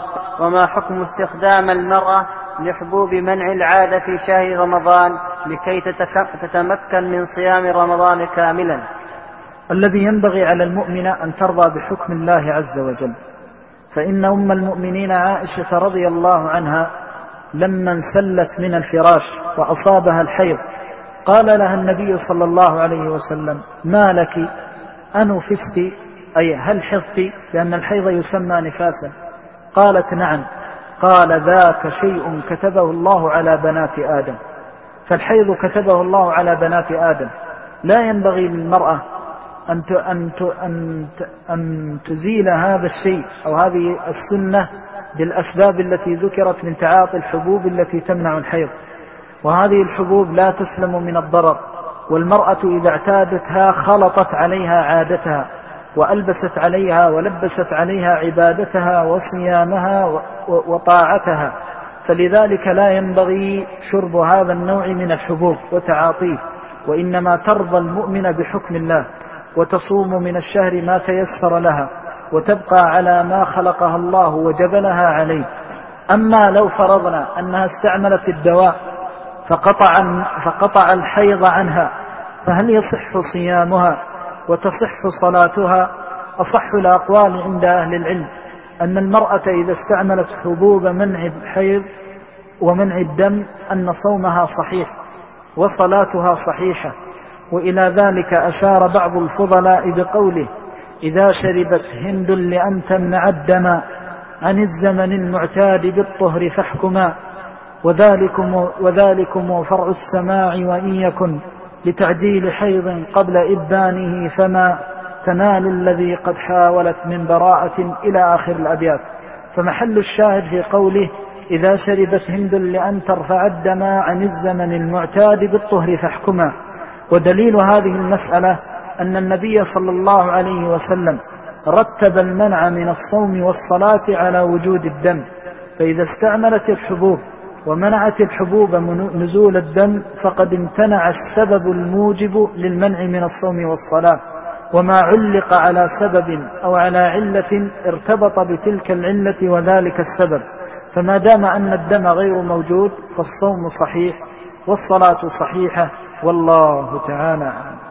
وما حكم استخدام المرأة لحبوب منع العادة في شهر رمضان لكي تتمكن من صيام رمضان كاملا؟ الذي ينبغي على المؤمن أن ترضى بحكم الله عز وجل، فإن أم المؤمنين عائشة رضي الله عنها لما انسلت من الفراش وأصابها الحيض قال لها النبي صلى الله عليه وسلم: ما لك أنفست؟ أي هل حضت؟ لأن الحيض يسمى نفاسا. قالت: نعم. قال: ذاك شيء كتبه الله على بنات آدم. فالحيض كتبه الله على بنات آدم، لا ينبغي للمرأة أن تزيل هذا الشيء أو هذه السنة بالأسباب التي ذكرت من تعاطي الحبوب التي تمنع الحيض، وهذه الحبوب لا تسلم من الضرر، والمرأة إذا اعتادتها خلطت عليها عادتها وألبست عليها ولبست عليها عبادتها وصيامها وطاعتها، فلذلك لا ينبغي شرب هذا النوع من الحبوب وتعاطيه، وإنما ترضى المؤمن بحكم الله وتصوم من الشهر ما تيسر لها وتبقى على ما خلقها الله وجبلها عليه. أما لو فرضنا أنها استعملت الدواء فقطع الحيض عنها، فهل يصح صيامها وتصح صلاتها؟ أصح الأقوال عند أهل العلم أن المرأة إذا استعملت حبوب منع الحيض ومنع الدم أن صومها صحيح وصلاتها صحيحة. وإلى ذلك أشار بعض الفضلاء بقوله: إذا شربت هند لأن تمنع الدم عن الزمن المعتاد بالطهر فاحكما، وذلكم فرع السماع، وإن يكن لتعجيل حيض قبل إبانه فما تنال الذي قد حاولت من براءة إلى آخر الأبيات. فمحل الشاهد في قوله: إذا شربت هند لأن ترفع الدم عن الزمن المعتاد بالطهر فاحكما. ودليل هذه المسألة أن النبي صلى الله عليه وسلم رتب المنع من الصوم والصلاة على وجود الدم، فإذا استعملت الحبوب ومنعت الحبوب نزول الدم فقد امتنع السبب الموجب للمنع من الصوم والصلاة، وما علق على سبب أو على علة ارتبط بتلك العلة وذلك السبب، فما دام أن الدم غير موجود فالصوم صحيح والصلاة صحيحة، والله تعالى أعلم.